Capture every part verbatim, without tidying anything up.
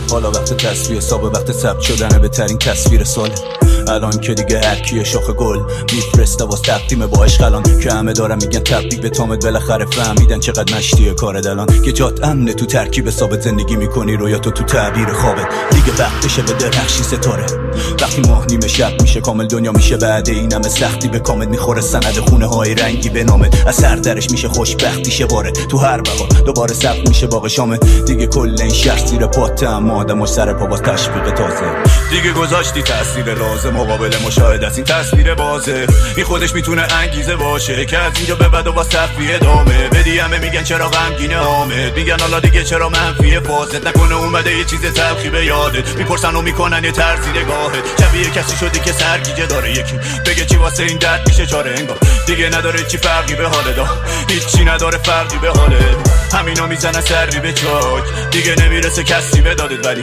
حالا وقت تصویر حساب وقت ثبت شدن بهترین تصویر ساله. الان که دیگه هر کیه شاخ گل میفرسته واس تقدیم با عشق الان که همه دارن میگن تبریک به تامت بالاخره فهمیدن چقدر مشتیه کارت الان که جات امنه تو ترکیب ثابت زندگی میکنی رویا تو تو تعبیر خوابت دیگه وقتشه به درخشی ستاره وقتی ماه نیمه شب میشه کامل دنیا میشه بعد این همه سختی به کامل میخوره سند خونه های رنگی به نامت از سر درش میشه خوشبختی شه باره تو هر بهار دوباره سخت میشه باغ شامت دیگه کل این شهر زیر پات هم آدمش سر پا باز تشویق تازه دیگه گذاشتی تاثیر لازم مقابل مشاهده از این تصویر بازه این خودش میتونه انگیزه باشه که از اینجا به بعد و با صفی ادامه بدی همه میگن چرا غمگینه حامد میگن حالا دیگه چرا منفیه فازت نکنه اومده یه چیز تلخی به یادت میپرسن و میکنن یه طرزی نگاهت شبیه کسی شدی که سرگیجه داره یکی بگه چی واسه این درد میشه چاره انگار دیگه نداره چی فرقی به حال دا هیچی نداره فرقی به حاله همینا میزنن سری به چاک دیگه نمیرسه کسی به دادت ولی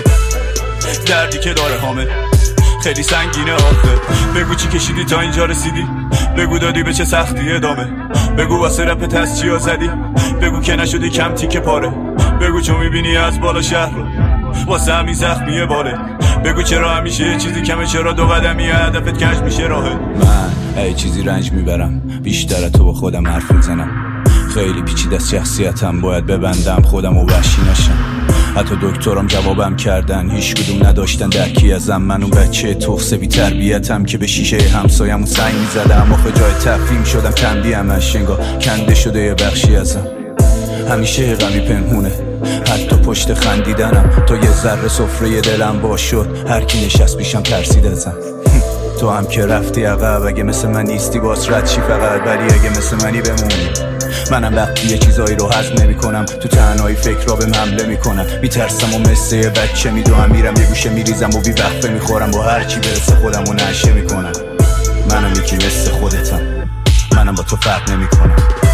دردی که داره حامد خیلی سنگینه آخه بگو چی کشیدی تا اینجا رسیدی بگو دادی به چه سختی ادامه بگو واسه رپت از چیا زدی بگو که نشدی کم تیکه پاره بگو چون میبینی از بالا شهر رو واسه همین زخمیه باله بگو چرا همیشه یه چیزی کمه چرا دو قدمی هدفت کج میشه راهه من ای چیزی رنج میبرم بیشتر تو با خودم حرف میزنم خیلی پیچیده از شخصیتم باید ببندم خودم و وحشی نشم حتی دکترم جوابم کردن هیچ کدوم نداشتن درکی ازم من اون بچه تخصه بی تربیتم که به شیشه همسایمون سنگ میزدم آخه جای تفهیم شدم تنبیهم از انگار کنده شده یه بخشی ازم همیشه غمی پنهونه حتی پشت خندیدنم تا یه ذره سفره دلم باز شد هر کی نشست پیشم ترسید ازم تو هم که رفتی عقب اگه مثل من نیستی باز رد چی فقط ولی اگه مثل منی بمونی منم وقتی یه چیزایی رو هضم نمی کنم تو تنهایی فکر را به حمله میکنم میترسم و مثل یه بچه میدوهم میرم یه گوشه میریزم و بی وقفه میخورم با هر چی برسه خودم رو نشه میکنم منم یکی مثل خودتم منم با تو فرق نمی کنم